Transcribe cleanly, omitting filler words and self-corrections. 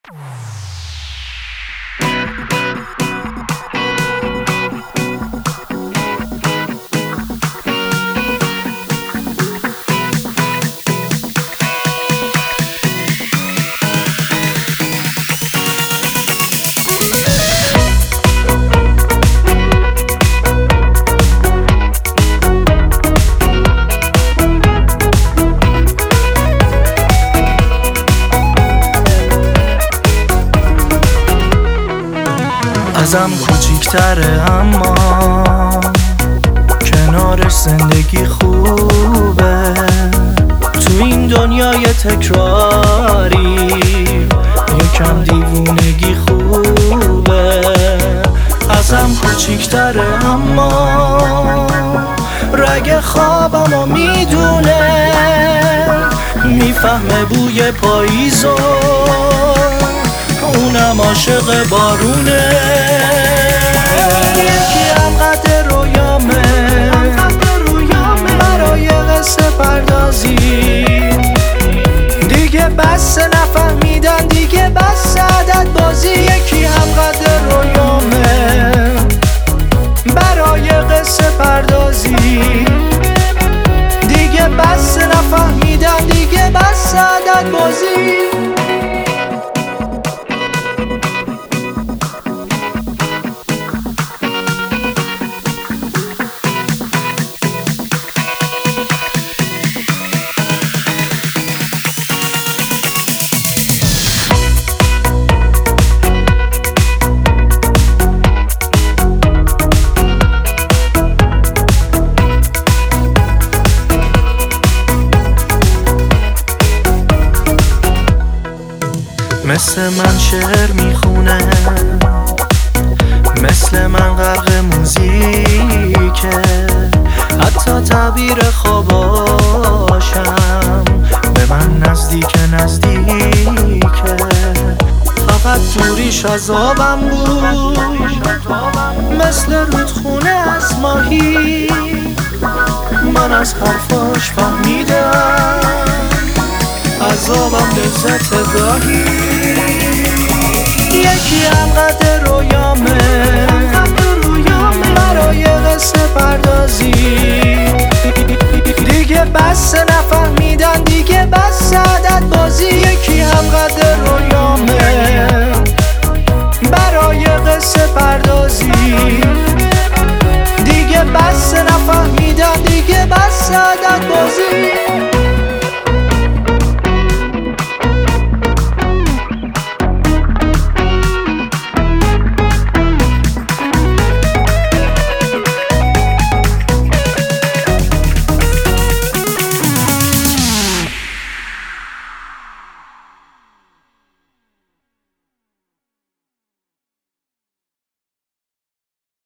ازم کوچیک‌تره اما کنارش زندگی خوبه. تو این دنیای تکراری یکم دیوونگی خوبه. ازم کوچیک‌تره اما رگ خوابمو میدونه، میفهمه بوی پاییزو، اونم عاشق بارونه. یکی هم قد رویامه برای قصه پردازی، دیگه بس نفهمیدن، دیگه بس عدد بازی. یکی هم قد رویامه برای قصه پردازی، دیگه بس نفهمیدن، دیگه بس عدد بازی. مثل من شعر میخونه، مثل من غرق موزیکه، حتی تعبیر خواباشم به من نزدیکه. فقط دوریش عذابم بود، مثل رودخونه از ماهی. من از حرفاش فهمیدم عذابم لذت گاهی. یکی هم قد رویامه برای قصه پردازی، دیگه بس نفهمیدن، دیگه بس عدد بازی. یکی هم قد رویامه